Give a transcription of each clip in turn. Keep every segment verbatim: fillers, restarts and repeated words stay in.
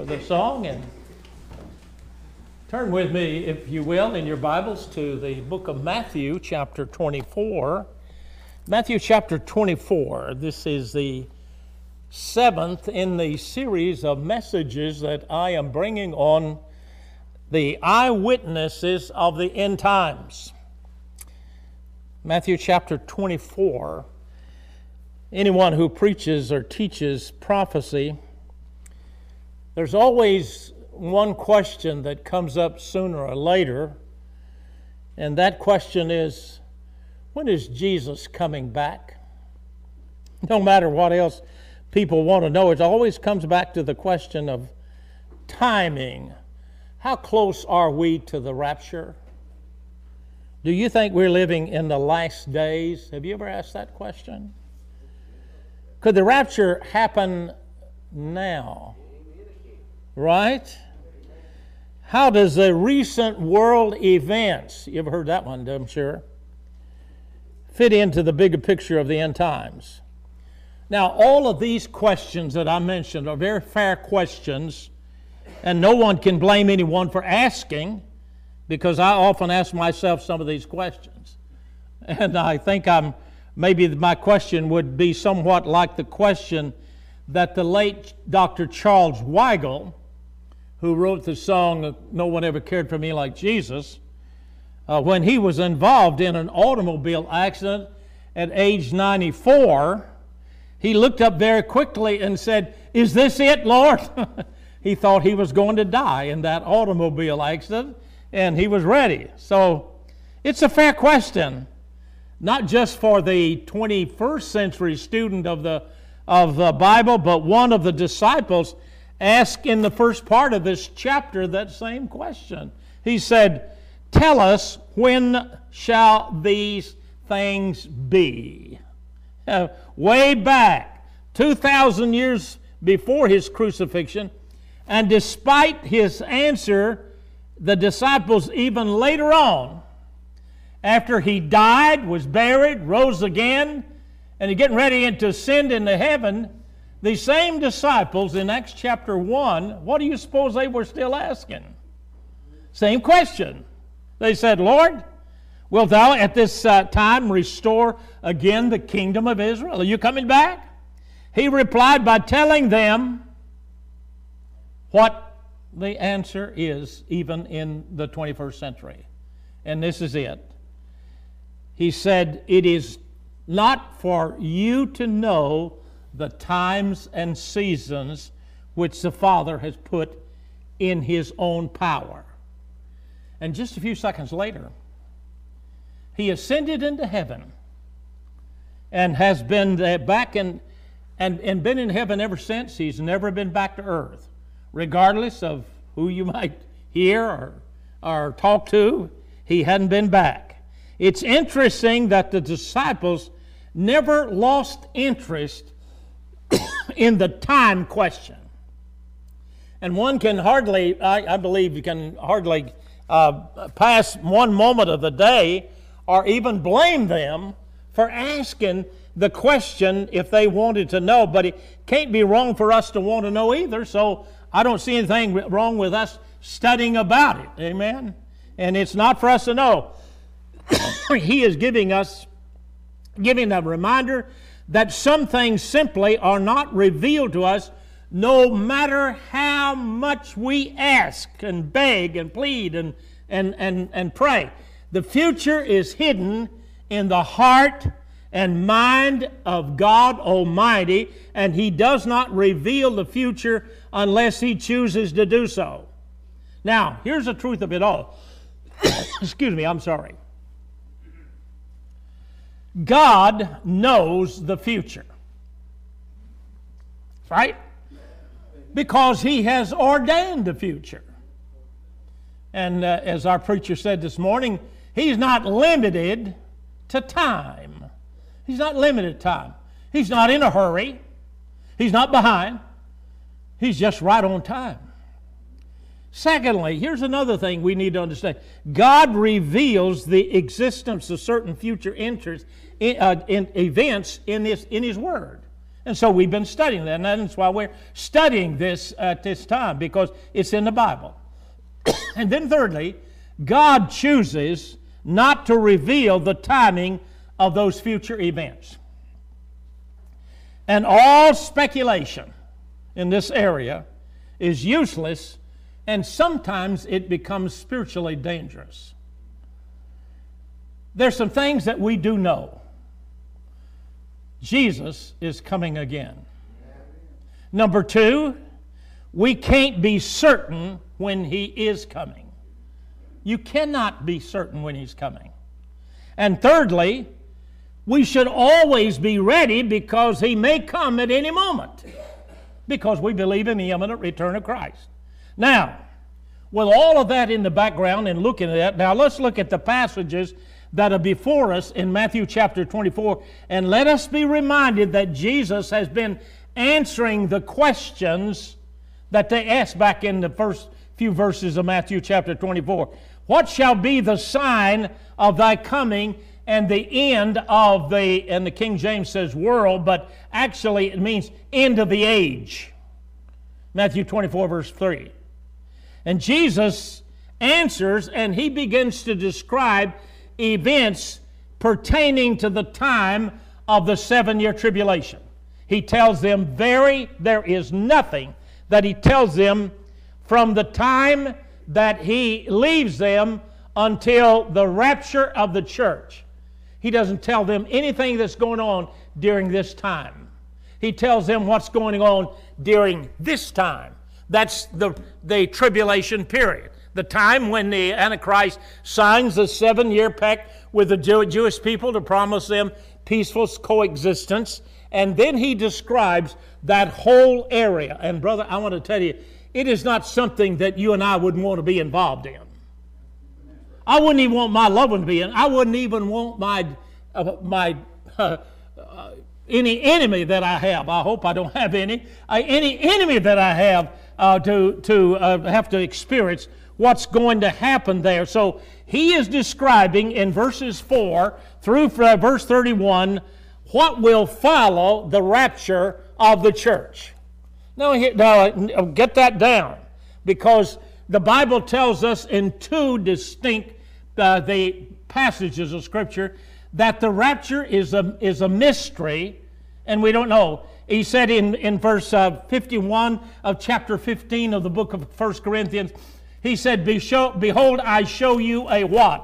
for the song, and turn with me, if you will, in your Bibles to the book of Matthew, chapter twenty-four. Matthew chapter twenty-four. This is the seventh in the series of messages that I am bringing on the eyewitnesses of the end times. Matthew chapter twenty-four. Anyone who preaches or teaches prophecy, there's always one question that comes up sooner or later, and that question is, when is Jesus coming back? No matter what else people want to know, it always comes back to the question of timing. How close are we to the rapture? Do you think we're living in the last days? Have you ever asked that question? Could the rapture happen now? Right? How does the recent world events, you ever heard that one, I'm sure, fit into the bigger picture of the end times? Now, all of these questions that I mentioned are very fair questions, and no one can blame anyone for asking, because I often ask myself some of these questions. And I think I'm maybe my question would be somewhat like the question that the late Doctor Charles Weigel, who wrote the song "No One Ever Cared for Me Like Jesus," uh, when he was involved in an automobile accident at age ninety-four, he looked up very quickly and said, "Is this it, Lord?" He thought he was going to die in that automobile accident, and he was ready. So it's a fair question, not just for the twenty-first century student of the of the Bible, but one of the disciples asked in the first part of this chapter that same question. He said, "Tell us, when shall these things be?" Uh, way back, two thousand years before his crucifixion, and despite his answer, the disciples even later on, after he died, was buried, rose again, and he's getting ready to ascend into heaven, the same disciples in Acts chapter one, what do you suppose they were still asking? Same question. They said, "Lord, wilt thou at this uh, time restore again the kingdom of Israel? Are you coming back?" He replied by telling them what the answer is even in the twenty-first century. And this is it. He said, "It is not for you to know the times and seasons which the Father has put in His own power." And just a few seconds later, He ascended into heaven and has been back in, and, and been in heaven ever since. He's never been back to earth. Regardless of who you might hear or, or talk to, He hadn't been back. It's interesting that the disciples never lost interest in the time question. And one can hardly, I, I believe you can hardly uh, pass one moment of the day or even blame them for asking the question if they wanted to know. But it can't be wrong for us to want to know either, so I don't see anything wrong with us studying about it. Amen? And it's not for us to know. He is giving us, giving a reminder that some things simply are not revealed to us no matter how much we ask and beg and plead and, and, and, and pray. The future is hidden in the heart and mind of God Almighty, and He does not reveal the future unless He chooses to do so. Now, here's the truth of it all. Excuse me, I'm sorry. God knows the future. Right? Because He has ordained the future. And uh, as our preacher said this morning, He's not limited to time. He's not limited to time. He's not in a hurry. He's not behind. He's just right on time. Secondly, here's another thing we need to understand. God reveals the existence of certain future interests, in, uh, in events in, this, in His Word. And so we've been studying that, and that's why we're studying this at this time, because it's in the Bible. And then thirdly, God chooses not to reveal the timing of those future events. And all speculation in this area is useless, and sometimes it becomes spiritually dangerous. There's some things that we do know. Jesus is coming again. Number two, we can't be certain when He is coming. You cannot be certain when He's coming. And thirdly, we should always be ready because He may come at any moment, because we believe in the imminent return of Christ. Now, with all of that in the background and looking at that, now let's look at the passages that are before us in Matthew chapter twenty-four, and let us be reminded that Jesus has been answering the questions that they asked back in the first few verses of Matthew chapter twenty-four. What shall be the sign of thy coming and the end of the, and the King James says world, but actually it means end of the age. Matthew twenty-four verse three. And Jesus answers, and He begins to describe events pertaining to the time of the seven-year tribulation. He tells them very, there is nothing that He tells them from the time that He leaves them until the rapture of the church. He doesn't tell them anything that's going on during this time. He tells them what's going on during this time. That's the, the tribulation period. The time when the Antichrist signs the seven-year pact with the Jew- Jewish people to promise them peaceful coexistence. And then He describes that whole area. And brother, I want to tell you, it is not something that you and I wouldn't want to be involved in. I wouldn't even want my loved one to be in. I wouldn't even want my, uh, my uh, uh, any enemy that I have. I hope I don't have any. Uh, any enemy that I have uh, to, to uh, have to experience what's going to happen there. So He is describing in verses four through verse thirty-one what will follow the rapture of the church. Now, now get that down, because the Bible tells us in two distinct uh, the passages of Scripture that the rapture is a, is a mystery, and we don't know. He said in, in verse uh, fifty-one of chapter fifteen of the book of First Corinthians, He said, Be show, Behold, I show you a what?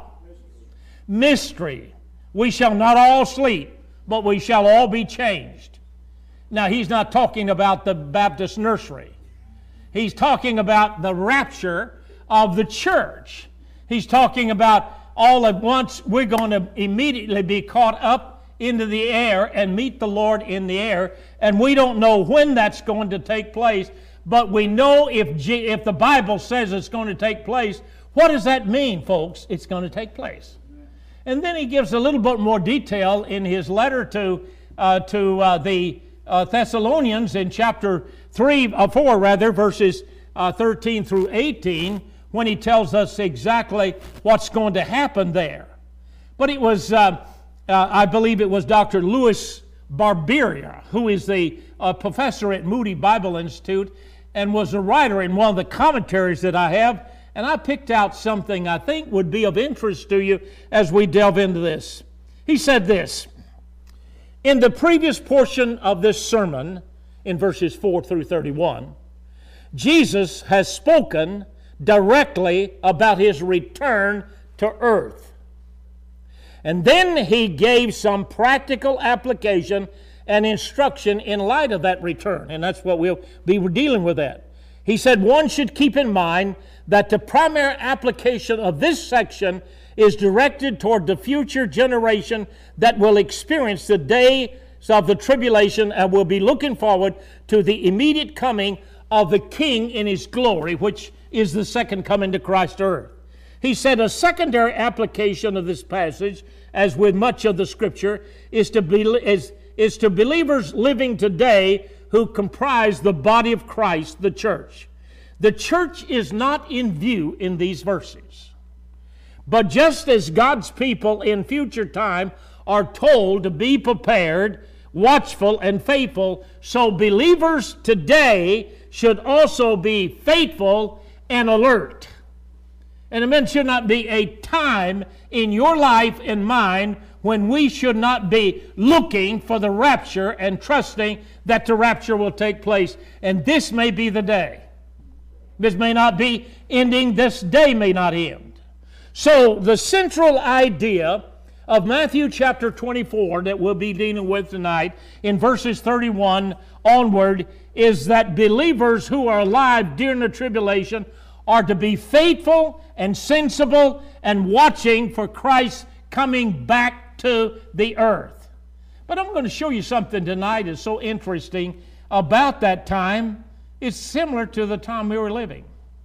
Mystery. We shall not all sleep, but we shall all be changed. Now, He's not talking about the Baptist nursery. He's talking about the rapture of the church. He's talking about all at once we're going to immediately be caught up into the air and meet the Lord in the air. And we don't know when that's going to take place, but we know if, G- if the Bible says it's going to take place, what does that mean, folks? It's going to take place. And then he gives a little bit more detail in his letter to, uh, to uh, the uh, Thessalonians in chapter three, uh, four rather, verses uh, thirteen through eighteen, when he tells us exactly what's going to happen there. But it was, uh, uh, I believe it was Doctor Louis Barberia, who is the uh, professor at Moody Bible Institute and was a writer in one of the commentaries that I have, and I picked out something I think would be of interest to you as we delve into this. He said this: in the previous portion of this sermon, in verses four through thirty-one, Jesus has spoken directly about His return to earth. And then He gave some practical application and instruction in light of that return. And that's what we'll be dealing with that. He said one should keep in mind that the primary application of this section is directed toward the future generation that will experience the days of the tribulation and will be looking forward to the immediate coming of the King in His glory, which is the second coming to Christ earth. He said a secondary application of this passage, as with much of the Scripture, is to, be, is, is to believers living today who comprise the body of Christ, the church. The church is not in view in these verses. But just as God's people in future time are told to be prepared watchful and faithful. So believers today should also be faithful and alert. And amen, should not be a time in your life and mine when we should not be looking for the rapture and trusting that the rapture will take place. And this may be the day. This may not be ending. This day may not end. So the central idea of Matthew chapter twenty-four that we'll be dealing with tonight in verses thirty-one onward is that believers who are alive during the tribulation are to be faithful and sensible and watching for Christ coming back to the earth. But I'm going to show you something tonight that's so interesting about that time. It's similar to the time we were living.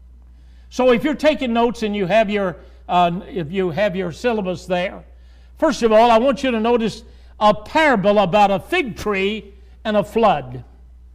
So if you're taking notes and you have your uh, if you have your syllabus there, first of all, I want you to notice a parable about a fig tree and a flood.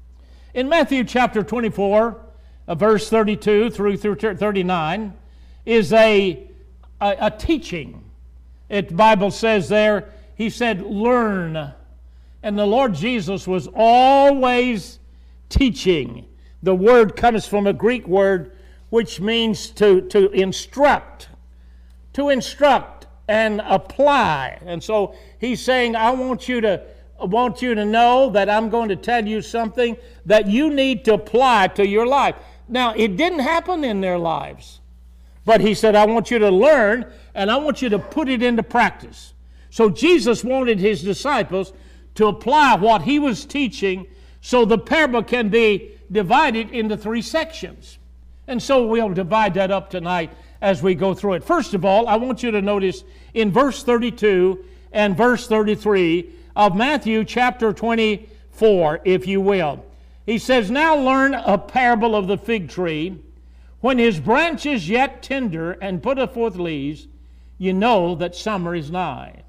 In Matthew chapter twenty-four, uh, verse thirty-two through through thirty-nine, is a, a, a teaching. It, the Bible says there, he said, learn. And the Lord Jesus was always teaching. The word comes from a Greek word which means to, to instruct. To instruct and apply. And so he's saying, I want you to I want you to know that I'm going to tell you something that you need to apply to your life. Now, it didn't happen in their lives. But he said, I want you to learn and I want you to put it into practice. So Jesus wanted his disciples to apply what he was teaching so the parable can be divided into three sections. And so we'll divide that up tonight as we go through it. First of all, I want you to notice in verse thirty-two and verse thirty-three of Matthew chapter twenty-four, if you will. He says, now learn a parable of the fig tree. When his branch is yet tender and putteth forth leaves, you know that summer is nigh.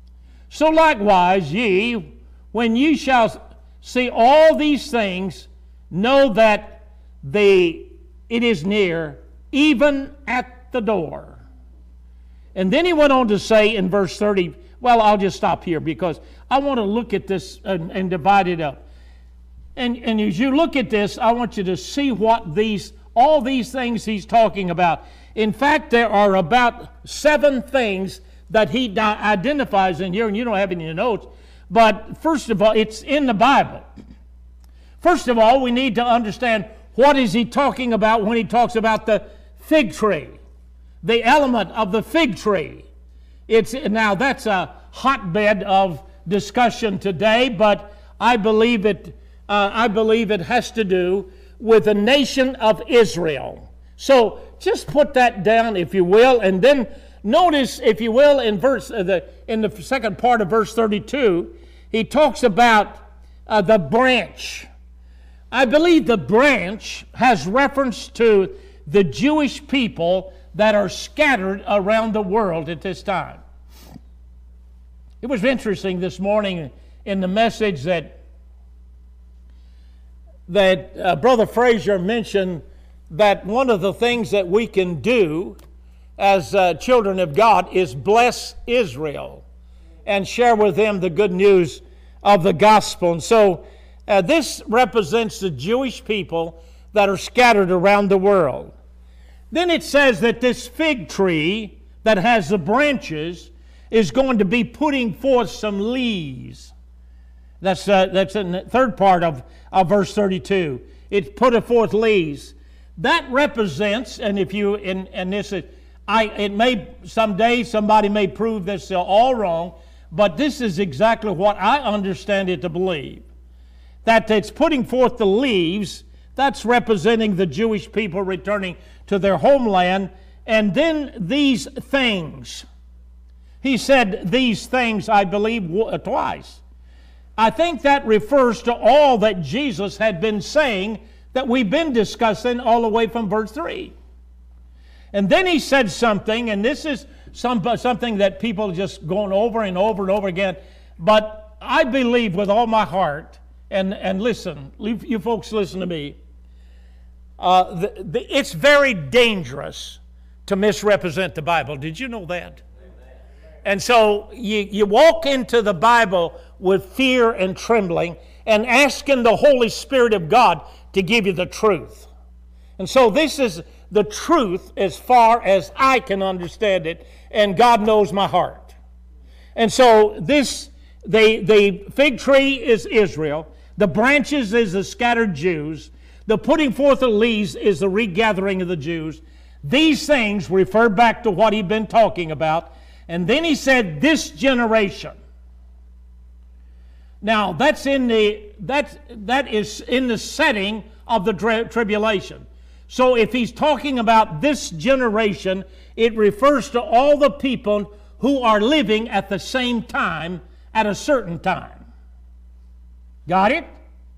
So likewise ye, when ye shall see all these things, know that the, it is near, even at the door. And then he went on to say in verse thirty, well, I'll just stop here because I want to look at this and, and divide it up. And, and as you look at this, I want you to see what these, all these things he's talking about. In fact, there are about seven things that he identifies in here, and you don't have any in your notes. But first of all, it's in the Bible. First of all, we need to understand what is he talking about when he talks about the fig tree, the element of the fig tree. It's now that's a hotbed of discussion today, but I believe it. Uh, I believe it has to do with the nation of Israel. So just put that down, if you will, and then notice, if you will, in verse uh, the in the second part of verse thirty-two, he talks about uh, the branch. I believe the branch has reference to the Jewish people that are scattered around the world at this time. It was interesting this morning in the message that that uh, Brother Frazier mentioned that one of the things that we can do as uh, children of God is bless Israel and share with them the good news of the gospel. And so uh, this represents the Jewish people that are scattered around the world. Then it says that this fig tree that has the branches is going to be putting forth some leaves. That's uh, that's in the third part of, of verse thirty-two. It putteth forth leaves. That represents, and if you and and this is, I it may someday somebody may prove this all wrong, but this is exactly what I understand it to believe. That it's putting forth the leaves. That's representing the Jewish people returning to their homeland, and then these things. He said these things, I believe, twice. I think that refers to all that Jesus had been saying that we've been discussing all the way from verse three. And then he said something, and this is some, something that people just going over and over and over again, but I believe with all my heart, and, and listen, you folks listen to me, uh, the, the, it's very dangerous to misrepresent the Bible. Did you know that? And so you, you walk into the Bible with fear and trembling and asking the Holy Spirit of God to give you the truth. And so this is the truth as far as I can understand it, and God knows my heart. And so this, the, the fig tree is Israel, the branches is the scattered Jews, the putting forth of leaves is the regathering of the Jews. These things refer back to what he'd been talking about. And then he said, this generation. Now, that's in the, that's, that is in the setting of the tri- tribulation. So if he's talking about this generation, it refers to all the people who are living at the same time at a certain time. Got it?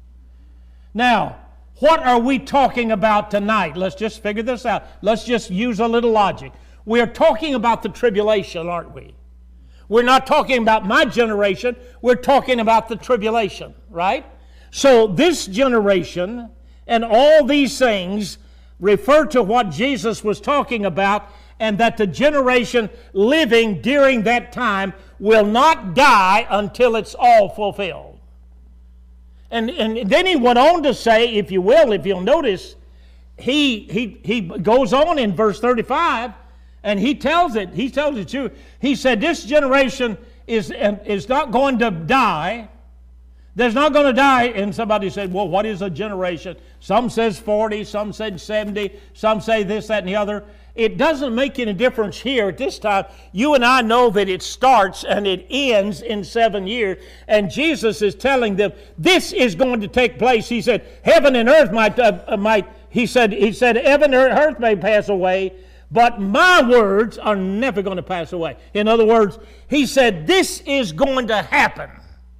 Now, what are we talking about tonight? Let's just figure this out. Let's just use a little logic. We are talking about the tribulation, aren't we? We're not talking about my generation. We're talking about the tribulation, right? So this generation and all these things refer to what Jesus was talking about, and that the generation living during that time will not die until it's all fulfilled. And, and then he went on to say, if you will, if you'll notice, he, he, he goes on in verse thirty-five, and he tells it, he tells it to you. He said, this generation is, is not going to die. There's not going to die. And somebody said, well, what is a generation? Some says forty, some said seventy, some say this, that, and the other. It doesn't make any difference here at this time. You and I know that it starts and it ends in seven years. And Jesus is telling them, this is going to take place. He said, heaven and earth might, uh, might he said, he said, heaven and earth may pass away, but my words are never going to pass away. In other words, he said, this is going to happen.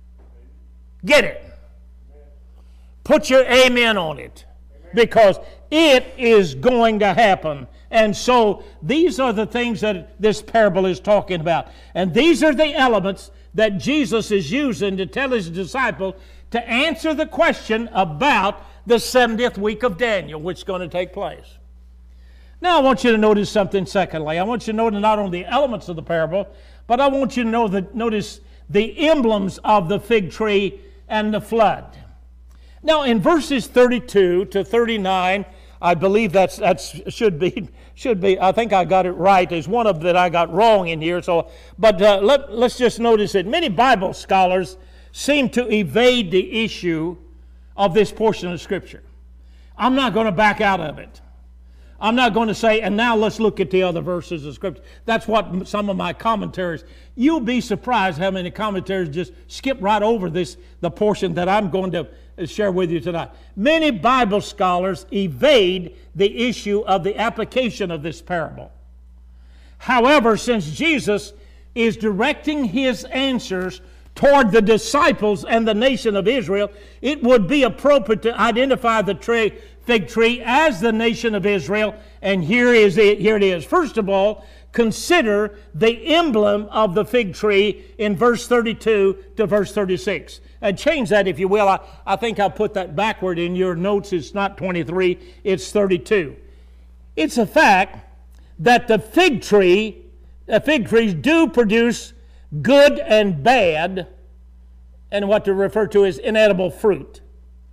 Get it? Put your amen on it. Because it is going to happen. And so these are the things that this parable is talking about. And these are the elements that Jesus is using to tell his disciples to answer the question about the seventieth week of Daniel, which is going to take place. Now I want you to notice something secondly. I want you to notice not only the elements of the parable, but I want you to know that, notice the emblems of the fig tree and the flood. Now in verses thirty-two to thirty-nine, I believe that's that's should be should be. I think I got it right. There's one of them that I got wrong in here. So, but uh, let let's just notice that many Bible scholars seem to evade the issue of this portion of Scripture. I'm not going to back out of it. I'm not going to say, and now let's look at the other verses of Scripture. That's what some of my commentaries. You'll be surprised how many commentaries just skip right over this, the portion that I'm going to share with you tonight. Many Bible scholars evade the issue of the application of this parable. However, since Jesus is directing his answers toward the disciples and the nation of Israel, it would be appropriate to identify the tree, fig tree as the nation of Israel. And here is it. Here it is. First of all, consider the emblem of the fig tree in verse thirty-two to verse thirty-six. And change that if you will. I, I think I put that backward in your notes. It's not twenty-three, it's thirty-two. It's a fact that the fig tree, the fig trees do produce good and bad, and what to refer to as inedible fruit.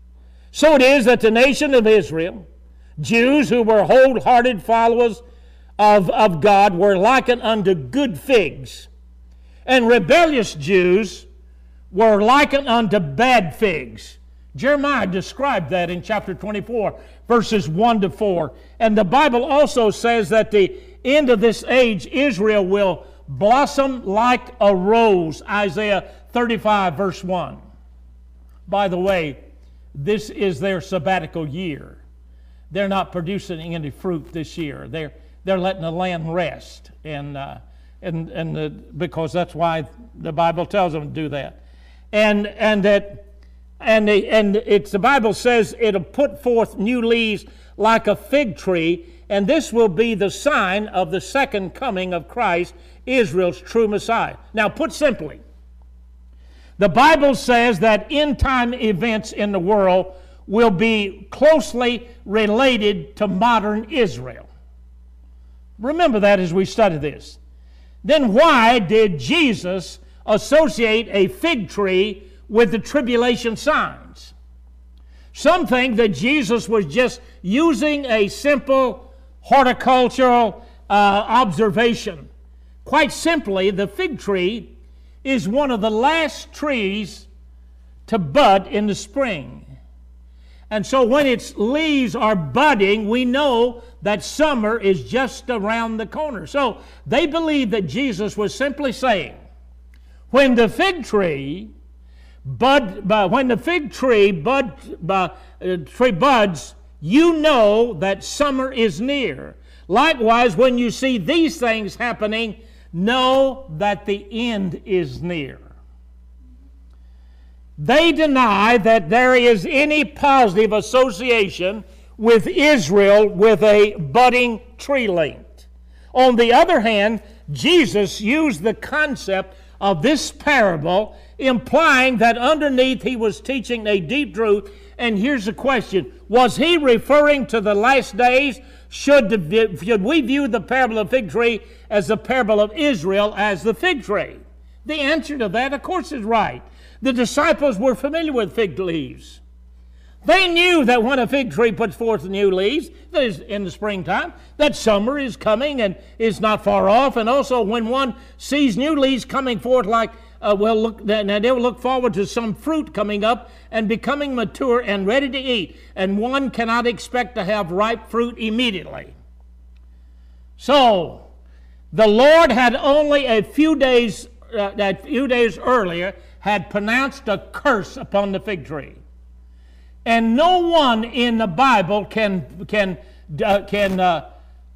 So it is that the nation of Israel, Jews who were wholehearted followers of, of God, were likened unto good figs, and rebellious Jews were likened unto bad figs. Jeremiah described that in chapter twenty-four, verses one to four. And the Bible also says that the end of this age, Israel will blossom like a rose, Isaiah thirty-five, verse one. By the way, this is their sabbatical year. They're not producing any fruit this year. They're, they're letting the land rest. And, uh, and, and the, because that's why the Bible tells them to do that. And, and, that, and, the, and it's, the Bible says it'll put forth new leaves like a fig tree, and this will be the sign of the second coming of Christ, Israel's true Messiah. Now, put simply, the Bible says that end-time events in the world will be closely related to modern Israel. Remember that as we study this. then why did Jesus associate a fig tree with the tribulation signs? Some think that Jesus was just using a simple horticultural uh, observation. Quite simply, the fig tree is one of the last trees to bud in the spring. And so when its leaves are budding, we know that summer is just around the corner. So they believe that Jesus was simply saying, when the fig tree bud, uh, when the fig tree bud, uh, tree buds, you know that summer is near. Likewise, when you see these things happening, know that the end is near. They deny that there is any positive association with Israel with a budding tree linked. On the other hand, Jesus used the concept of this parable, implying that underneath he was teaching a deep truth. And here's the question: was he referring to the last days? Should, the, should we view the parable of the fig tree as the parable of Israel as the fig tree? The answer to that, of course, is right. The disciples were familiar with fig leaves. They knew that when a fig tree puts forth new leaves, that is in the springtime, that summer is coming and is not far off. And also when one sees new leaves coming forth, like, uh, well, look, now they will look forward to some fruit coming up and becoming mature and ready to eat. And one cannot expect to have ripe fruit immediately. So, the Lord had only a few days, uh, a few days earlier, had pronounced a curse upon the fig tree. And no one in the Bible can, can, uh, can uh,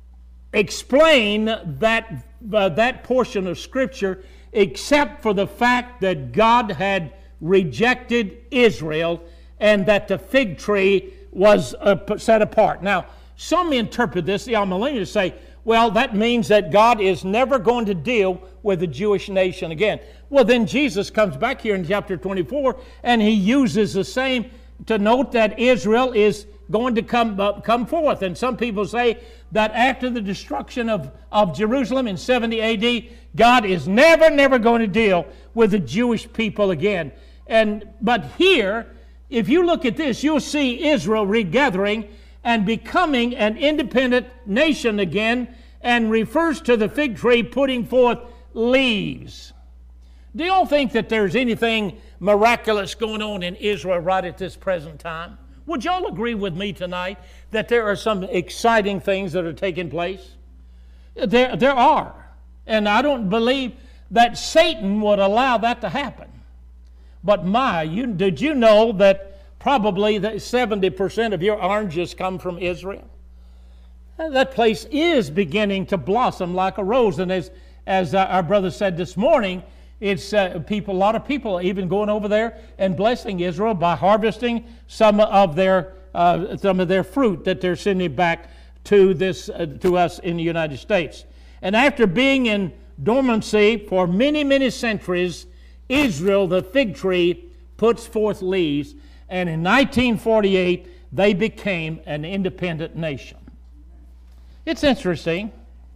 explain that, uh, that portion of Scripture except for the fact that God had rejected Israel and that the fig tree was uh, set apart. Now, some interpret this, the amillennialists say, well, that means that God is never going to deal with the Jewish nation again. Well, then Jesus comes back here in chapter twenty-four, and he uses the same to note that Israel is going to come uh, come forth. And some people say that after the destruction of, of Jerusalem in seventy A D, God is never, never going to deal with the Jewish people again. And but here, if you look at this, you'll see Israel regathering and becoming an independent nation again, and refers to the fig tree putting forth leaves. Do y'all think that there's anything miraculous going on in Israel right at this present time? Would y'all agree with me tonight that there are some exciting things that are taking place? There, there are. And I don't believe that Satan would allow that to happen. But my, you, did you know that probably that seventy percent of your oranges come from Israel? That place is beginning to blossom like a rose. And as, as uh, our brother said this morning, it's uh, people, a lot of people even going over there and blessing Israel by harvesting some of their uh, some of their fruit that they're sending back to this uh, to us in the United States. And after being in dormancy for many, many centuries, Israel, the fig tree, puts forth leaves, and in nineteen forty-eight they became an independent nation. It's interesting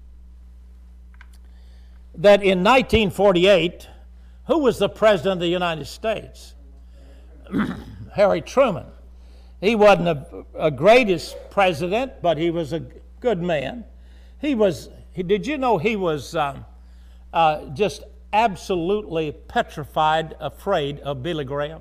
that in nineteen forty-eight, who was the President of the United States? Harry Truman. He wasn't a, a greatest president, but he was a good man. He was, he, did you know he was um, uh, just absolutely petrified, afraid of Billy Graham?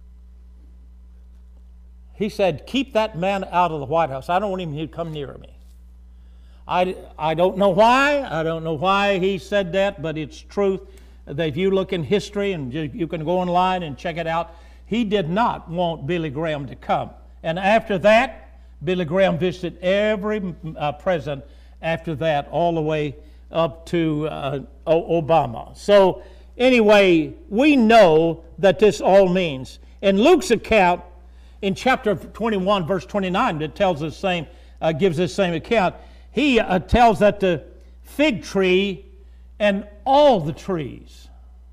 He said, keep that man out of the White House. I don't want him to come near me. I, I don't know why. I don't know why he said that, but it's truth. That if you look in history, and you, you can go online and check it out, he did not want Billy Graham to come. And after that, Billy Graham visited every uh, president after that, all the way up to uh, Obama. So anyway, we know that this all means. In Luke's account, in chapter twenty-one, verse twenty-nine, that tells the same, uh, gives this same account. He uh, tells that the fig tree and all the trees.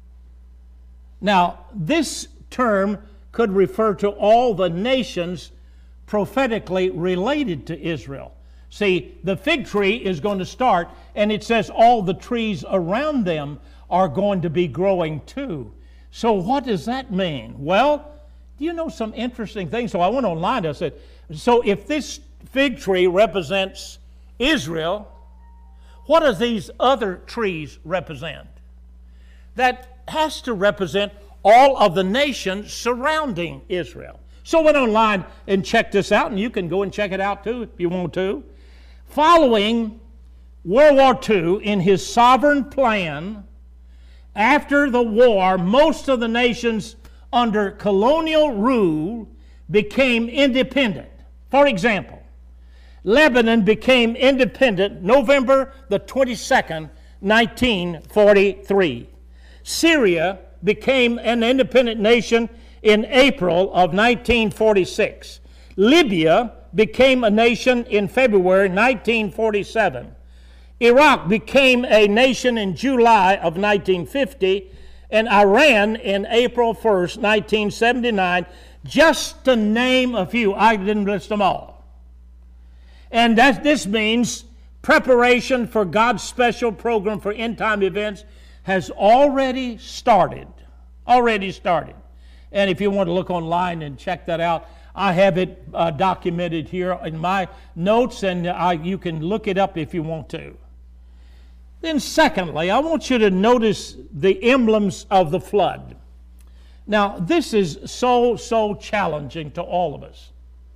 Now, this term could refer to all the nations prophetically related to Israel. See, the fig tree is going to start, and it says all the trees around them are going to be growing too. So what does that mean? Well, do you know some interesting things? So I went online, I said, so if this fig tree represents Israel, what do these other trees represent? That has to represent all of the nations surrounding Israel. So I went online and checked this out, and you can go and check it out too if you want to. Following World War Two, in his sovereign plan, after the war, most of the nations under colonial rule became independent. For example, Lebanon became independent November the twenty-second, nineteen forty-three. Syria became an independent nation in April of nineteen forty-six. Libya became a nation in February nineteen forty-seven. Iraq became a nation in July of nineteen fifty, and Iran in April first, nineteen seventy-nine, just to name a few. I didn't list them all. And that this means preparation for God's special program for end-time events has already started. Already started. And if you want to look online and check that out, I have it uh, documented here in my notes, and I, you can look it up if you want to. Then secondly, I want you to notice the emblems of the flood. Now, this is so, so challenging to all of us.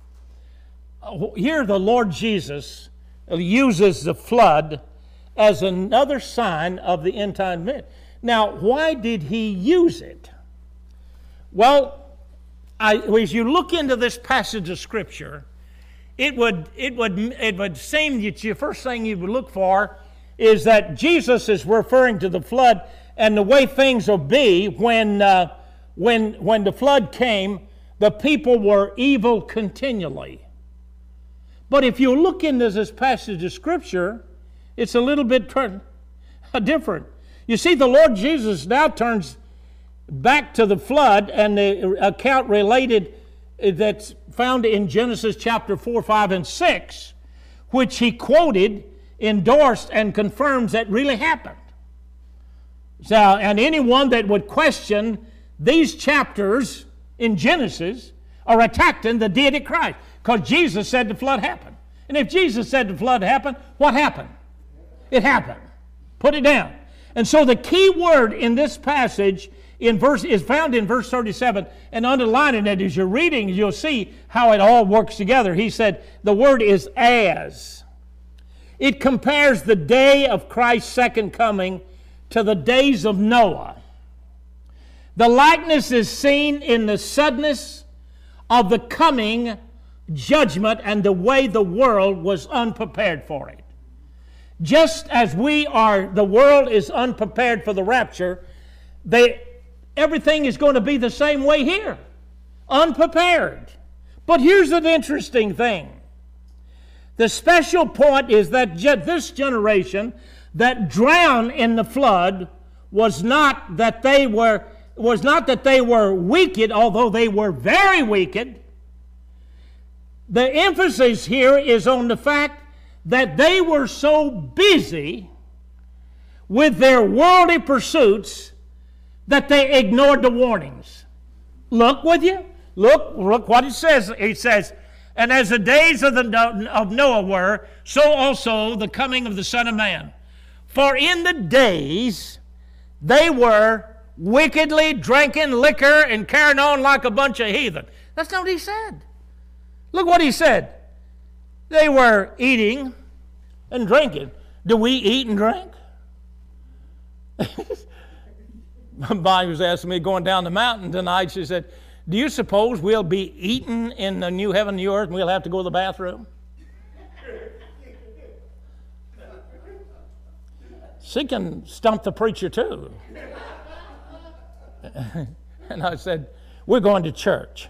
Here the Lord Jesus uses the flood as another sign of the end time event. Now, why did he use it? Well, I, as you look into this passage of Scripture, it would, it would, it would seem that the first thing you would look for is that Jesus is referring to the flood and the way things will be when, uh, when, when the flood came, the people were evil continually. But if you look into this passage of Scripture, it's a little bit different. You see, the Lord Jesus now turns back to the flood and the account related that's found in Genesis chapter four, five, and six, which he quoted, endorsed, and confirms that really happened. So, and anyone that would question these chapters in Genesis are attacking the deity of Christ, because Jesus said the flood happened. And if Jesus said the flood happened, what happened? It happened. Put it down. And so the key word in this passage in verse is found in verse thirty-seven, and underlining it as you're reading, you'll see how it all works together. He said the word is as. It compares the day of Christ's second coming to the days of Noah. The likeness is seen in the suddenness of the coming judgment and the way the world was unprepared for it. Just as we are, the world is unprepared for the rapture, they, everything is going to be the same way here. Unprepared. But here's an interesting thing. The special point is that this generation that drowned in the flood was not that they were was not that they were wicked, although they were very wicked. The emphasis here is on the fact that they were so busy with their worldly pursuits that they ignored the warnings. Look with you. Look, look what it says. It says, and as the days of, the, of Noah were, so also the coming of the Son of Man. For in the days they were wickedly drinking liquor and carrying on like a bunch of heathen. That's not what he said. Look what he said. They were eating and drinking. Do we eat and drink? Bonnie was asking me going down the mountain tonight. She said, do you suppose we'll be eating in the new heaven and new earth and we'll have to go to the bathroom? She can stump the preacher too. And I said, we're going to church.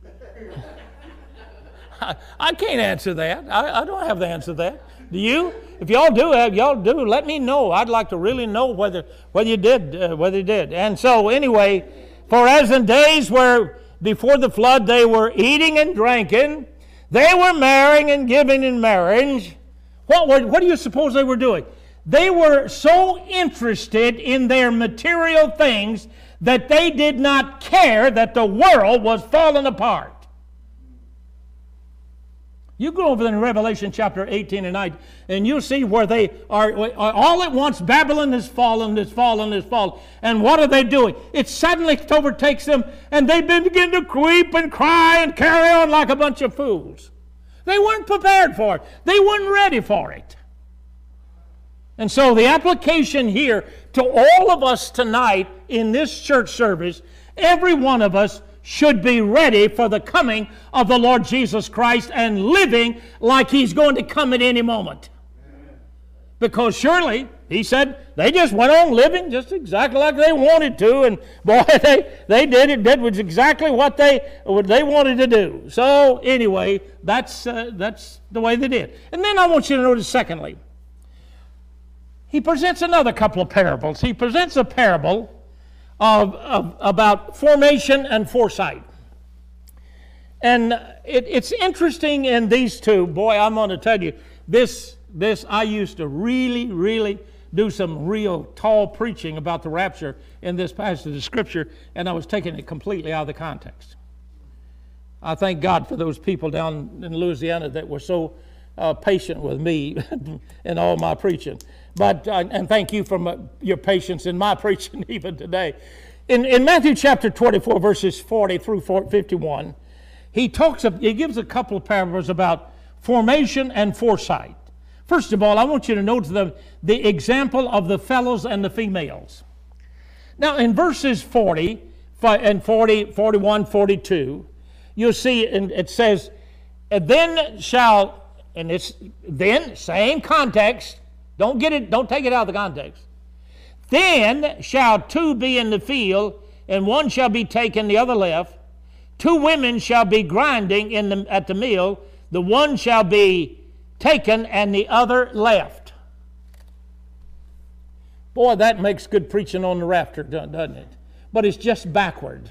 I, I can't answer that. I, I don't have the answer to that. Do you? If y'all do have, y'all do, let me know. I'd like to really know whether whether you did, uh, whether you did. And so anyway, for as in days where before the flood they were eating and drinking, they were marrying and giving in marriage What, were, what do you suppose they were doing? They were so interested in their material things that they did not care that the world was falling apart. You go over in Revelation chapter eighteen and nineteen, and you'll see where they are, all at once Babylon is fallen, is fallen, is fallen. And what are they doing? It suddenly overtakes them, and they begin to weep and cry and carry on like a bunch of fools. They weren't prepared for it. They weren't ready for it. And so the application here to all of us tonight in this church service, every one of us should be ready for the coming of the Lord Jesus Christ and living like He's going to come at any moment. Amen. Because surely, He said, they just went on living just exactly like they wanted to, and boy, they, they did it, did was exactly what they, what they wanted to do. So anyway, that's, uh, that's the way they did. And then I want you to notice, secondly, He presents another couple of parables. He presents a parable Of, of about formation and foresight. And it, it's interesting in these two. Boy, I'm going to tell you, this, this I used to really, really do some real tall preaching about the rapture in this passage of Scripture, and I was taking it completely out of the context. I thank God for those people down in Louisiana that were so uh, patient with me in all my preaching. But, uh, and thank you for my, your patience in my preaching even today. In, in Matthew chapter twenty-four, verses forty through fifty-one, he talks of, he gives a couple of parables about formation and foresight. First of all, I want you to note the, the example of the fellows and the females. Now, in verses forty and forty, forty-one, forty-two, you'll see, and it says, then shall, and it's then, same context, Don't get it, don't take it out of the context. Then shall two be in the field, and one shall be taken, the other left. Two women shall be grinding in the, at the mill, the one shall be taken, and the other left. Boy, that makes good preaching on the rapture, doesn't it? But it's just backward.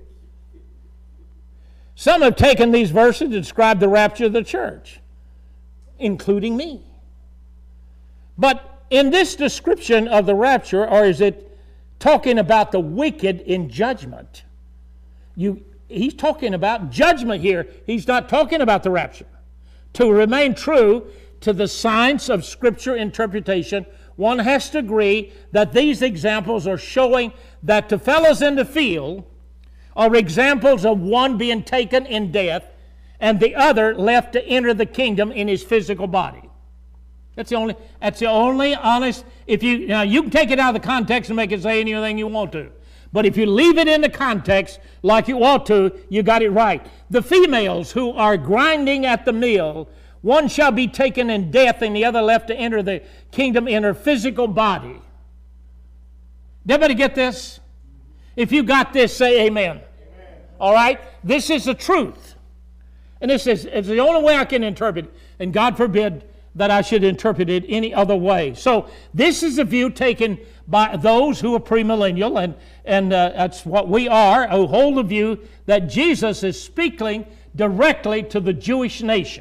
Some have taken these verses to describe the rapture of the church, including me. But in this description of the rapture, or is it talking about the wicked in judgment? You, he's talking about judgment here. He's not talking about the rapture. To remain true to the science of Scripture interpretation, one has to agree that these examples are showing that the fellows in the field are examples of one being taken in death and the other left to enter the kingdom in his physical body. That's the only, that's the only honest, if you, now you can take it out of the context and make it say anything you want to. But if you leave it in the context like you ought to, you got it right. The females who are grinding at the mill, one shall be taken in death and the other left to enter the kingdom in her physical body. Did everybody get this? If you got this, say amen. Amen. All right? This is the truth. And this is it's the only way I can interpret it. And God forbid that I should interpret it any other way. So this is a view taken by those who are premillennial, and, and uh, that's what we are, who hold the view that Jesus is speaking directly to the Jewish nation.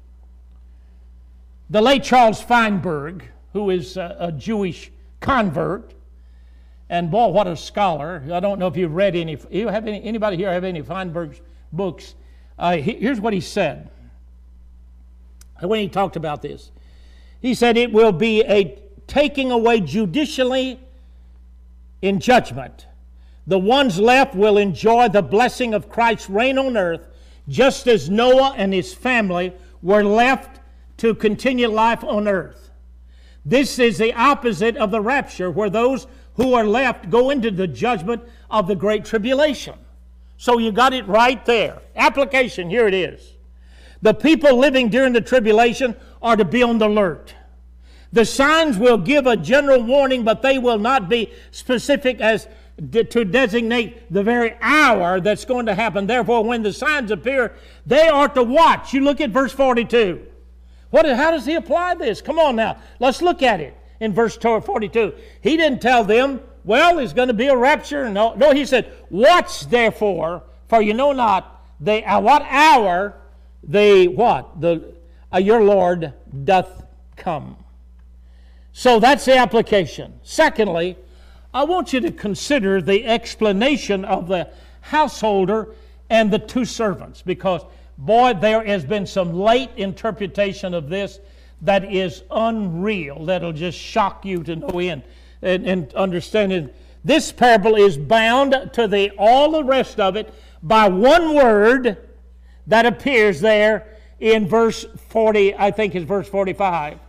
The late Charles Feinberg, who is a, a Jewish convert, and boy, what a scholar. I don't know if you've read any, you have any anybody here have any Feinberg's books? Uh, he, here's what he said. When he talked about this, he said, it will be a taking away judicially in judgment. The ones left will enjoy the blessing of Christ's reign on earth, just as Noah and his family were left to continue life on earth. This is the opposite of the rapture, where those who are left go into the judgment of the great tribulation. So you got it right there. Application, here it is. The people living during the tribulation are to be on the alert. The signs will give a general warning, but they will not be specific as to designate the very hour that's going to happen. Therefore, when the signs appear, they are to watch. You look at verse forty-two. What, how does he apply this? Come on now. Let's look at it in verse forty-two. He didn't tell them, well, there's going to be a rapture. No, no, he said, watch therefore, for you know not the, uh, what hour the, what? The, uh, your Lord doth come. So that's the application. Secondly, I want you to consider the explanation of the householder and the two servants, because, boy, there has been some late interpretation of this that is unreal, that'll just shock you to no end. And, and understanding this parable is bound to the all the rest of it by one word that appears there in verse forty, I think it's verse forty-five.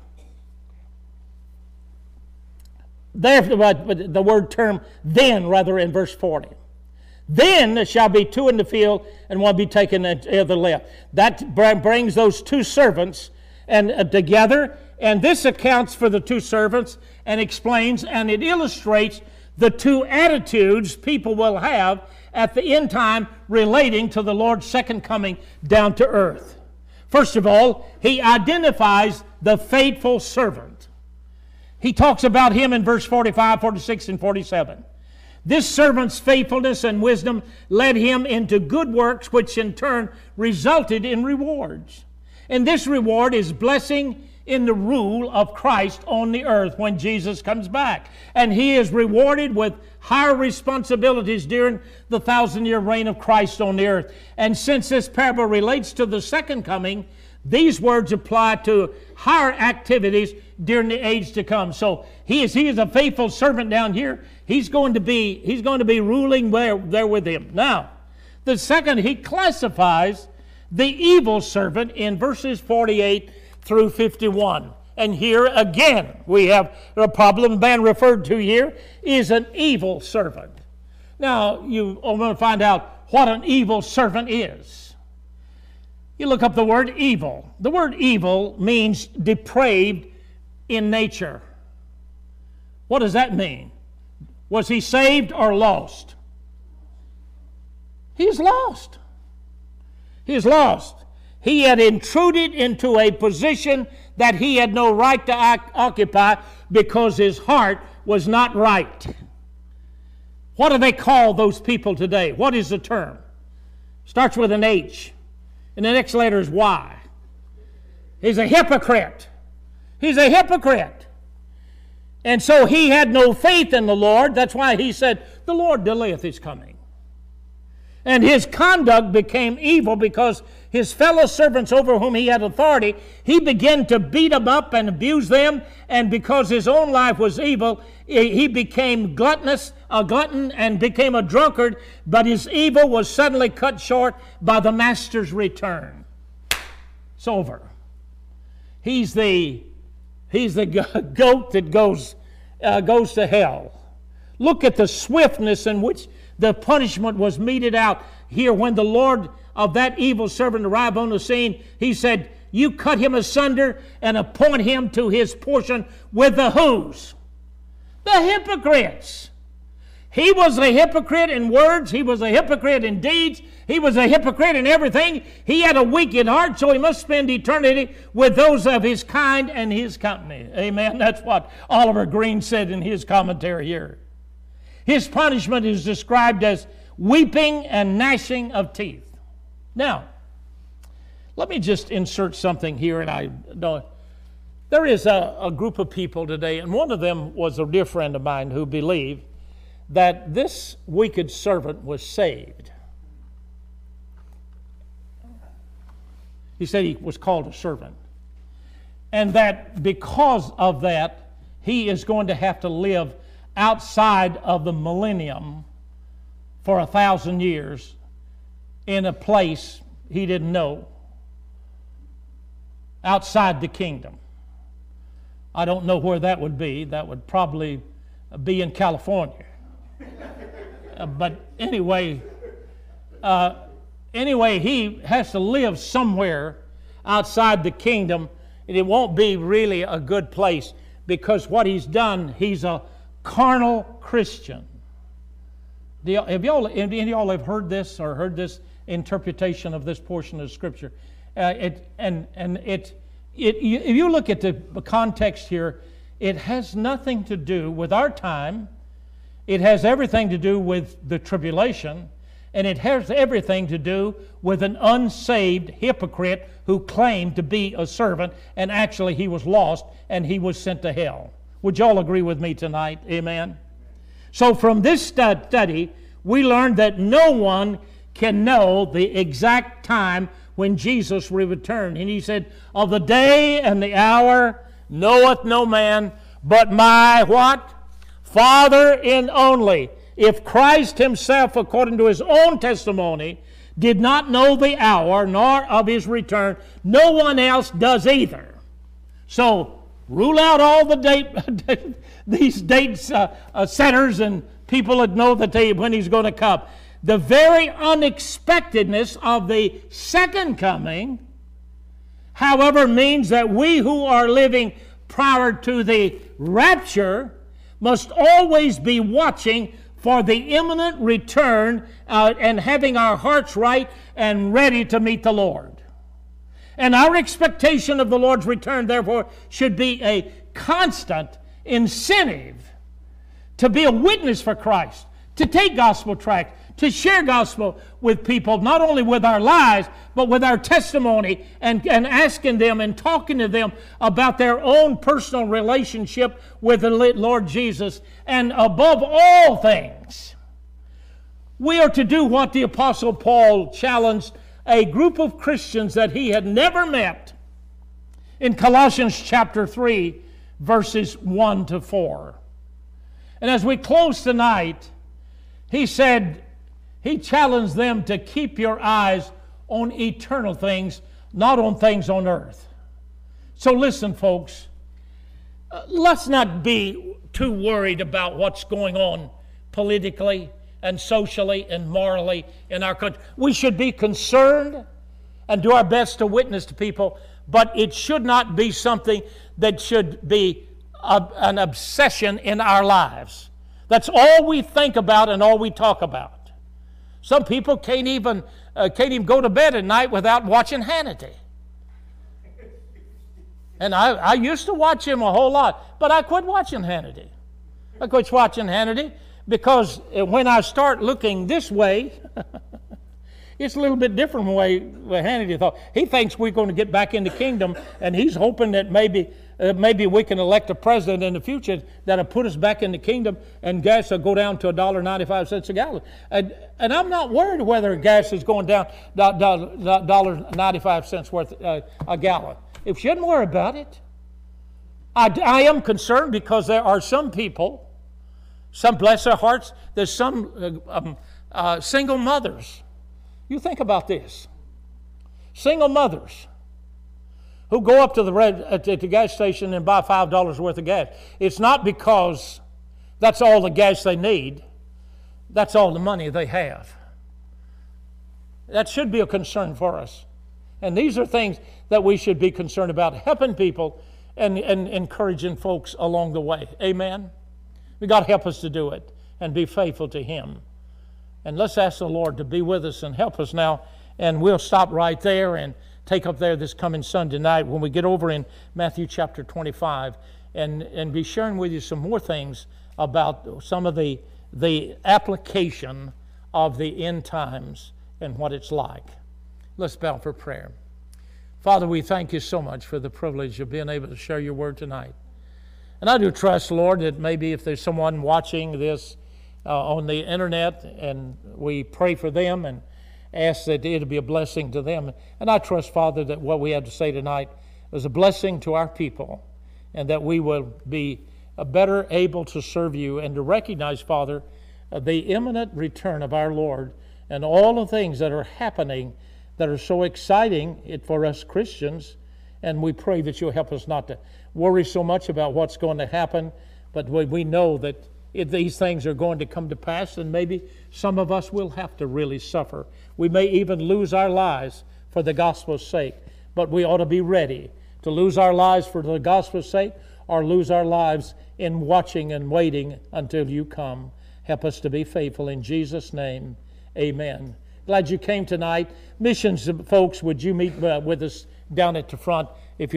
There, the word term then, rather, in verse forty. Then there shall be two in the field, and one be taken to the left. That brings those two servants and uh, together, and this accounts for the two servants and explains, and it illustrates the two attitudes people will have at the end time relating to the Lord's second coming down to earth. First of all, he identifies the faithful servant. He talks about him in verse forty-five, forty-six, and forty-seven. This servant's faithfulness and wisdom led him into good works, which in turn resulted in rewards. And this reward is blessing in the rule of Christ on the earth when Jesus comes back. And he is rewarded with higher responsibilities during the thousand-year reign of Christ on the earth. And since this parable relates to the second coming, these words apply to higher activities during the age to come. So he is he is a faithful servant down here. He's going to be he's going to be ruling there, there with him. Now, the second, he classifies the evil servant in verses forty-eight through fifty-one. And here again we have a problem. Man referred to here is an evil servant. Now you are going to find out what an evil servant is. You look up the word evil. The word evil means depraved in nature. What does that mean? Was he saved or lost? He's lost. He's lost. He had intruded into a position that he had no right to occupy because his heart was not right. What do they call those people today? What is the term? Starts with an H. And the next letter is Y. He's a hypocrite. He's a hypocrite. And so he had no faith in the Lord. That's why he said, the Lord delayeth his coming. And his conduct became evil because his fellow servants over whom he had authority, he began to beat them up and abuse them. And because his own life was evil, he became gluttonous, a glutton, and became a drunkard. But his evil was suddenly cut short by the master's return. It's over. He's the, he's the goat that goes, uh, goes to hell. Look at the swiftness in which the punishment was meted out here when the Lord of that evil servant arrived on the scene. He said, you cut him asunder and appoint him to his portion with the whos? The hypocrites. He was a hypocrite in words. He was a hypocrite in deeds. He was a hypocrite in everything. He had a wicked heart, so he must spend eternity with those of his kind and his company. Amen. That's what Oliver Green said in his commentary here. His punishment is described as weeping and gnashing of teeth. Now, let me just insert something here, and I don't. There is a, a group of people today, and one of them was a dear friend of mine who believed that this wicked servant was saved. He said he was called a servant. And that because of that, he is going to have to live outside of the millennium for a thousand years in a place he didn't know, outside the kingdom. I don't know where that would be. That would probably be in California. uh, but anyway, uh, anyway, he has to live somewhere outside the kingdom, and it won't be really a good place because what he's done, he's a carnal Christian. Do y'all, have y'all, any of y'all have heard this or heard this interpretation of this portion of Scripture? Uh, it, and and it, it, if you look at the context here, it has nothing to do with our time. It has everything to do with the tribulation. And it has everything to do with an unsaved hypocrite who claimed to be a servant, and actually he was lost and he was sent to hell. Would you all agree with me tonight? Amen? So from this study, we learned that no one can know the exact time when Jesus will return. And he said, of the day and the hour knoweth no man, but my what? Father in only. If Christ himself, according to his own testimony, did not know the hour nor of his return, no one else does either. So rule out all the date, these date uh, uh, setters and people that know that they, when he's going to come. The very unexpectedness of the second coming, however, means that we who are living prior to the rapture must always be watching for the imminent return uh, and having our hearts right and ready to meet the Lord. And our expectation of the Lord's return, therefore, should be a constant incentive to be a witness for Christ, to take gospel tracts, to share gospel with people, not only with our lives, but with our testimony, and, and asking them and talking to them about their own personal relationship with the Lord Jesus. And above all things, we are to do what the Apostle Paul challenged a group of Christians that he had never met in Colossians chapter three, verses one to four. And as we close tonight, he said, he challenged them to keep your eyes on eternal things, not on things on earth. So listen, folks, uh, let's not be too worried about what's going on politically and socially and morally in our country. We should be concerned and do our best to witness to people, but it should not be something that should be a, an obsession in our lives. That's all we think about and all we talk about. Some people can't even uh, can't even go to bed at night without watching Hannity. And I, I used to watch him a whole lot, but I quit watching Hannity. I quit watching Hannity because when I start looking this way, it's a little bit different from the way Hannity thought. He thinks we're going to get back in the kingdom, and he's hoping that maybe uh, maybe we can elect a president in the future that'll put us back in the kingdom, and gas will go down to one dollar and ninety-five cents a gallon. And, and I'm not worried whether gas is going down one dollar and ninety-five cents worth uh, a gallon. If you shouldn't worry about it. I, I am concerned because there are some people, some bless their hearts, there's some uh, um, uh, single mothers. You think about this. Single mothers who go up to the red at the gas station and buy five dollars worth of gas. It's not because that's all the gas they need. That's all the money they have. That should be a concern for us. And these are things that we should be concerned about, helping people and, and encouraging folks along the way. Amen? God help us to do it and be faithful to Him. And let's ask the Lord to be with us and help us now. And we'll stop right there and take up there this coming Sunday night when we get over in Matthew chapter twenty-five and, and be sharing with you some more things about some of the, the application of the end times and what it's like. Let's bow for prayer. Father, we thank you so much for the privilege of being able to share your word tonight. And I do trust, Lord, that maybe if there's someone watching this uh, on the internet, and we pray for them and ask that it'll be a blessing to them. And I trust, Father, that what we had to say tonight is a blessing to our people, and that we will be better able to serve you and to recognize, Father, uh, the imminent return of our Lord and all the things that are happening that are so exciting for us Christians. And we pray that you'll help us not to worry so much about what's going to happen, but we, we know that if these things are going to come to pass, and maybe some of us will have to really suffer. We may even lose our lives for the gospel's sake, but we ought to be ready to lose our lives for the gospel's sake or lose our lives in watching and waiting until you come. Help us to be faithful in Jesus' name. Amen. Glad you came tonight. Missions folks, would you meet uh, with us down at the front? If you